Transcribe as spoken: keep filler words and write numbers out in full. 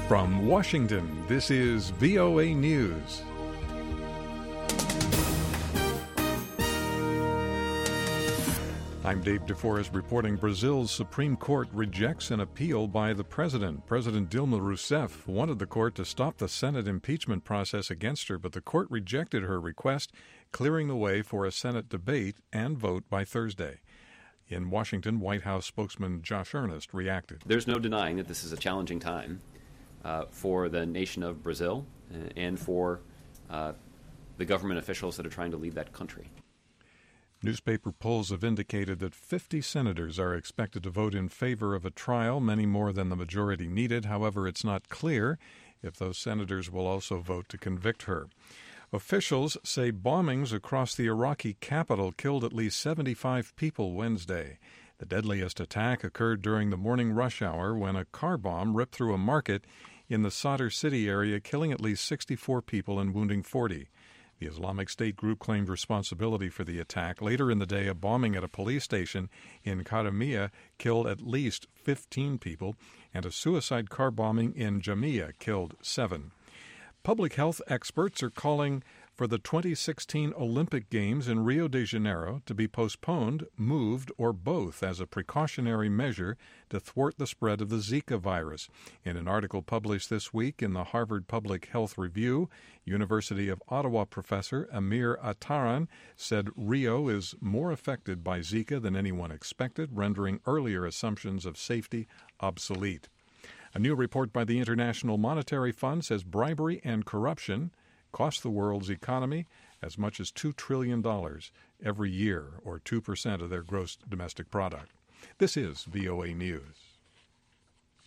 From Washington, this is V O A News. I'm Dave DeForest reporting Brazil's Supreme Court rejects an appeal by the president. President Dilma Rousseff wanted the court to stop the Senate impeachment process against her, but the court rejected her request, clearing the way for a Senate debate and vote by Thursday. In Washington, White House spokesman Josh Earnest reacted. There's no denying that this is a challenging time uh, for the nation of Brazil uh, and for uh, the government officials that are trying to lead that country. Newspaper polls have indicated that fifty senators are expected to vote in favor of a trial, many more than the majority needed. However, it's not clear if those senators will also vote to convict her. Officials say bombings across the Iraqi capital killed at least seventy-five people Wednesday. The deadliest attack occurred during the morning rush hour when a car bomb ripped through a market in the Sadr City area, killing at least sixty-four people and wounding forty. The Islamic State group claimed responsibility for the attack. Later in the day, a bombing at a police station in Karamia killed at least fifteen people, and a suicide car bombing in Jamia killed seven. Public health experts are calling for the twenty sixteen Olympic Games in Rio de Janeiro to be postponed, moved, or both as a precautionary measure to thwart the spread of the Zika virus. In an article published this week in the Harvard Public Health Review, University of Ottawa professor Amir Attaran said Rio is more affected by Zika than anyone expected, rendering earlier assumptions of safety obsolete. A new report by the International Monetary Fund says bribery and corruption cost the world's economy as much as two trillion dollars every year, or two percent of their gross domestic product. This is V O A News.